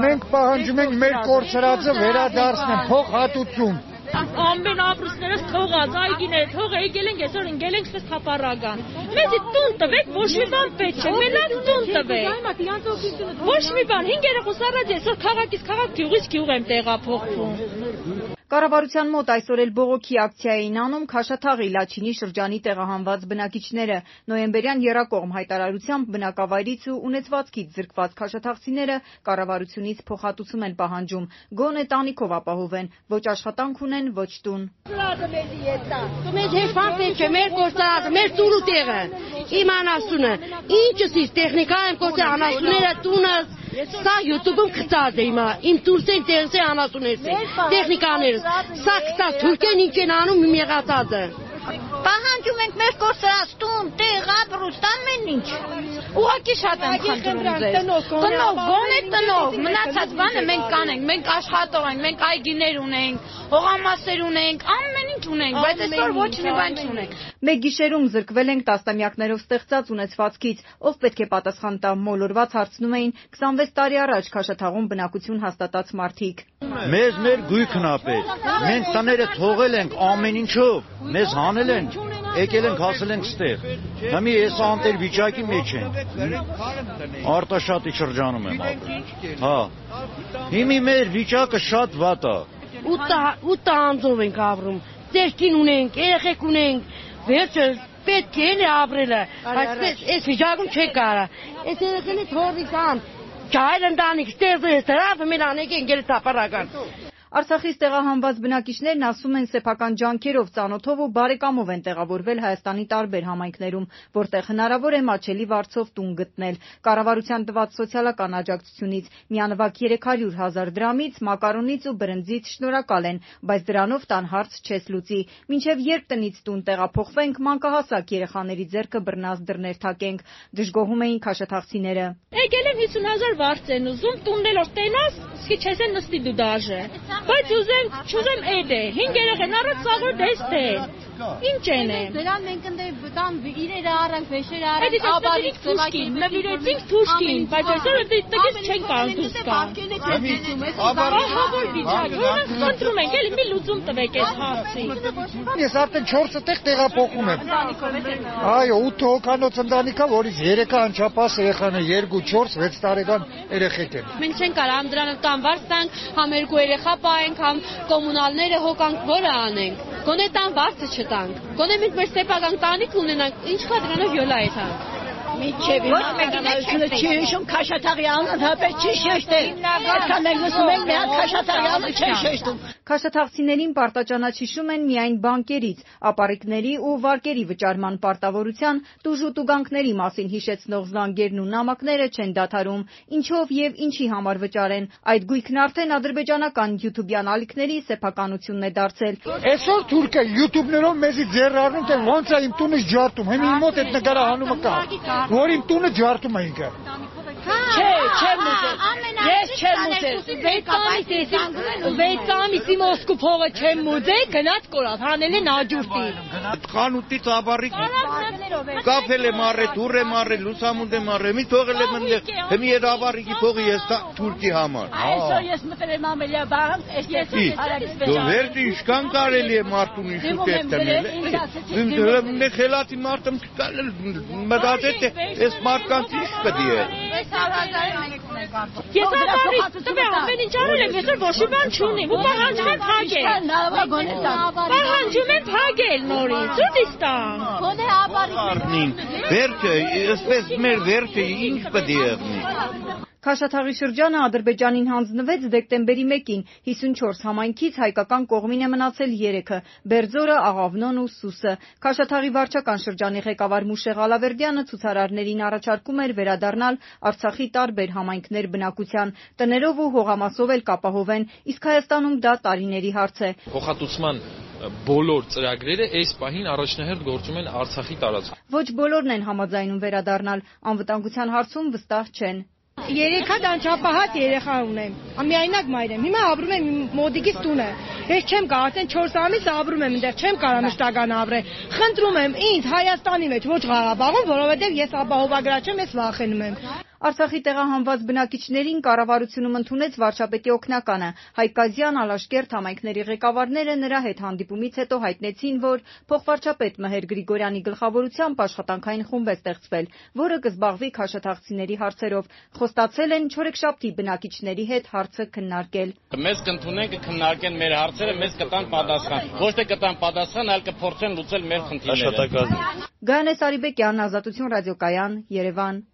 մենք պահանջում ենք մեր կորցրածը վերադարձնել, փող հատուցում։ Ամեն ապրուստներս թողած, այգիները թող եկել ենք, այսօր ընկել ենք ստես թափառական։ Մեզ տուն տվեք, ոչ մի բան պետք չէ, մենակ տուն տվեք։ Ոչ մի բան, 5 երեխուս առաջ այսօր քաղաքից քաղաք, գյուղից գյուղ եմ տեղափոխվում։ Կառավարության մոտ այսօր էլ բողոքի ակցիա էին անում Քաշաթաղի Լաչինի շրջանի տեղահանված բնակիչները։ Նոյեմբերյան եռակողմ հայտարարությամբ բնակավայրից ու ունեցվածքից զրկված քաշաթաղցիները կառավարությունից փոխհատուցում են պահանջում, գոնե տանիքով ապահովեն, ոչ աշխատանք ունեն, ոչ տուն։ Մեզ հեշտան պետք է մեր գործարանը, մեր տունը տեղը, իմ անասունը, ինչս տեխնիկա եմ գործել, անասունները տունս, սա յութուբում կծած է իմ տուրսեն տեղս է անասուներս է, տեխնիկաներս, սա կծած թուրքեն ինչ են անում իմ եղածածը։ Պահանջում ենք մեր գործարած տուն, տեղ, ապրուստ, ամեն ինչ։ Ուղղակի շատ եմ խնդրում ձեզ։ Տնով, գոնե տնով, մնացած բանը մենք կանենք, մենք աշխատող ենք, մենք այգիներ ունենք, հողամասեր ունենք, ամեն ինչ ունենք, բայց այսօր ոչ մի բան չունենք։ Մեկ գիշերում զրկվել ենք տասնամյակներով ստեղծած ունեցվածքից, ով պետք է պատասխան տա, մոլորված հարցնում էին 26 տարի առաջ Քաշաթաղում բնակություն հաստատած մարդիկ։ Մեզ մեր գույքն ա պետք։ Մենք տները թողել ենք ամեն ինչով, մեզ հանել են, եկել ենք հասել ենք ստեղ։ Հիմա ես անտեր վիճակի մեջ ենք։ Արտաշատի շրջանում եմ ապրում։ Հա։ Հիմա մեր վիճակը շատ վատ է։ Ու տանձով ենք ապրում, տերքին ունենք, երեխեք ունենք, վերջը պետք է ապրելը, բայց այս վիճակում չէ կարա։ Այս երեխենի թողի կան, ջայր ընտանիք, ստեղծել դրավ մեր անեք ընկել թափառական։ Արցախից տեղահանված բնակիչներն ասում են սեփական ջանքերով, ծանոթով ու բարեկամով են տեղավորվել Հայաստանի տարբեր համայնքներում, որտեղ հնարավոր է մատչելի վարձով տուն գտնել։ Կառավարության տված սոցիալական աջակցությունից միանվագ 300,000 դրամից, մակարոնից ու բրնձից շնորհակալ են, բայց դրանով տան հարց չես լուծի։ Մինչև երբ տնից տուն տեղափոխվենք, մանկահասակ երեխաների ձեռքը բռնած դռներ թակենք, դժգոհում էին քաշաթաղցիները։ Եկել եմ 50,000 վարձ են ուզում, տունն էլ որ տենաս, սկի չես են նստի դու դաժե։ Բայց չուզեմ էդ է, 5 երեխան առած սաղոր դես թե, ինչ են է։ Դրան մենք ընդան իրերը առանք, վեշերը առանք, ապարիք թուշկին, նվիրեցինք թուշկին, բայց այսօր տգից չեն կարող դուրս գալ։ Ահավոր վիճակ, որոնք խնդրում ենք, էլի մի լուծում տվեք այս հարցի։ Ես արդեն 4 տեղ տեղափոխում եմ։ Այո, 8 հոգանոց ընտանիքա, որից 3-ը անչափահաս երեխան է, 2, 4, 6 տարեկան երեխեք են։ Մենք չենք կարող համ դրանով տան վարձ տանք, համ երկու երեխա պահենք, համ կոմունալները հոգանք, որը անենք։ Գոնե տան վարձը չտանք։ Գոնե մենք մեր սեփական տանիք ունենանք, ինչ կա դրանով յոլա է թա։ Միջև ոչ մեկին չի հիշում Քաշաթաղի անհատապես չի շեշտել։ Այսքան մենք լսում ենք միակ Քաշաթաղի անունը չի շեշտում։ Քաշաթաղցիներին պարտաճանաչում են միայն բանկերից, ապառիկների ու վարկերի վճարման պարտավորության, տուժուտուգանքների մասին հիշեցնող զանգերն ու նամակները չեն դադարում, ինչով եւ ինչի համար վճարեն։ Այդ գույքն արդեն ադրբեջանական յութուբյան ալիքների սեփականությունն է դարձել։ Այսօր թուրքը յութուբներով մեզի ձեռարնում թե ոնց է իմ տունից ջարդում, հիմա իմ մոտ այդ նկարահանումը կա, որ իմ տունը ջարդում է ինքը։ Չեմ ուզել։ Ես չեմ ուզել։ 6 ամիսի Մոսկու փողը չեմ ուզել, գնաց կորավ, հանել են աջուրտի։ Խանութից ապառիկ կապել եմ առել, դուր եմ առել, լուսամուտ եմ առել, մի թողել եմ այնտեղ, հիմա այդ ապառիկի փողը ես թուրքի համար։ Այսօր ես մտել եմ ամելիա բան, ես արագից Դու վերջ ինչքան կարելի է մարդուն իշու կերտնել։ Դու խելացի մարդը մտածել թե այս մարդկանց ինչ պետք է։ Ես ապարից տվե ամեն ինչ արել եմ, այսօր ոչ մի բան չունիմ, ու պահանջում եմ փակել։ Պահանջում եմ փակել նորից, ո՞ւտից տամ։ Գոնե ապարիկ։ Վերջը, այսպես մեր վերջը ինչ պետք է եղնի։ Քաշաթաղի շրջանը Ադրբեջանին հանձնվեց դեկտեմբերի 1-ին, 54 համայնքից հայկական կողմին է մնացել 3-ը՝ Բերձորը, Աղավնոն ու Սուսը։ Քաշաթաղի վարչական շրջանի ղեկավար Մուշեղ Ալավերդյանը ցուցարարներին առաջարկում էր վերադառնալ Արցախի տարբեր համայնքներ բնակության, տներով ու հողամասով էլ կապահովեն, իսկ Հայաստանում դա տարիների հարց է։ Փոխհատուցման բոլոր ծրագրերը այս պահին առաջնահերթ գործում են Արցախի տարածքում։ Ոչ բոլորն են համաձայնում վերադառնալ, անվտանգության հարցում վստահ չեն։ 3 հատ անչափահաս երեխա ունեմ, միայնակ մայր եմ, հիմա ապրում եմ մոդիկից տունը, ես չեմ կարող, արդեն 4 ամիս ապրում եմ այնտեղ, չեմ կարող մշտական ապրել, խնդրում եմ ինձ Հայաստանի մեջ, ոչ Ղարաբաղում, որովհետև ես ապահովագրաչ եմ, ես վախենում եմ։ Արցախի տեղահանված բնակիչներին կառավարությունում ընդունեց վարչապետի օգնականը։ Հայկազյան, Ալաշկերտ համայնքների ղեկավարները նրա հետ հանդիպումից հետո հայտնեցին, որ փոխվարչապետ Մհեր Գրիգորյանի գլխավորությամբ աշխատանքային խումբ է ստեղծվել, որը կզբաղվի քաշաթաղցիների հարցերով։ Խոստացել են չորեքշաբթի բնակիչների հետ հարցը քննարկել։ Մեզ կընդունեն, կքննարկեն մեր հարցերը, մեզ կտան պատասխան։ Ոչ թե կտան պատասխան, այլ կփորձեն լուծել մեր խնդիրները։ Գայանե Սարիբեկյան, Ազատություն ռադիոկայան, Երևան։